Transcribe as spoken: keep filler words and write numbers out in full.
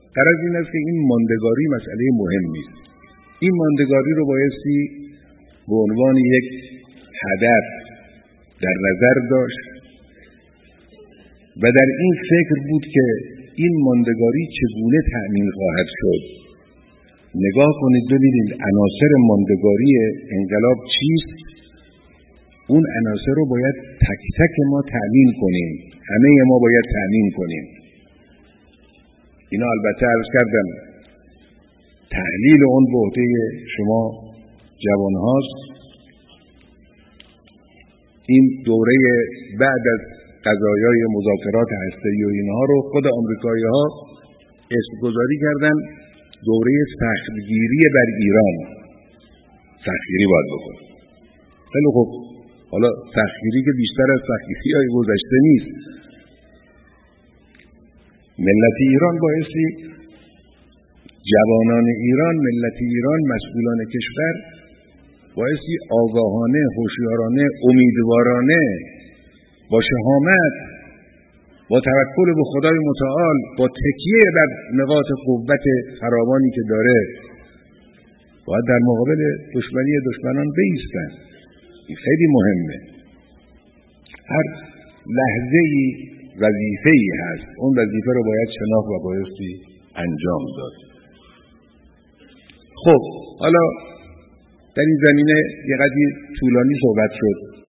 غرض این است که این ماندگاری مسئله مهمی است. این ماندگاری رو بایستی به عنوان یک هدف در نظر داشت و در این فکر بود که این ماندگاری چگونه تأمین خواهد شد. نگاه کنید ببینید عناصر ماندگاری انقلاب چیست. اون عناصر رو باید تک تک ما تأمین کنیم، همه ما باید تأمین کنیم. اینا البته عرض کردم تحلیل اون به عهده شما جوان هاست. این دوره بعد از قضایای مذاکرات هسته‌ای و اینها رو خود آمریکایی ها اسم گذاری کردن دوره سختگیری بر ایران. سختگیری باید بکن. خیلی خوب، حالا سختگیری که بیشتر از سختگیری های گذشته نیست. ملت ایران بایستی، جوانان ایران، ملت ایران، مسئولان کشور بایستی آگاهانه، هوشیارانه، امیدوارانه، با شهامت، با توکل به خدای متعال، با تکیه بر نقاط قوت فراوانی که داره، باید در مقابل دشمنی دشمنان بایستن. این خیلی مهمه. هر لحظه‌ای وظیفه‌ای هست، اون وظیفه رو باید شناخت و بایستی انجام داد. خب حالا در این زمینه یه قدری طولانی صحبت شد.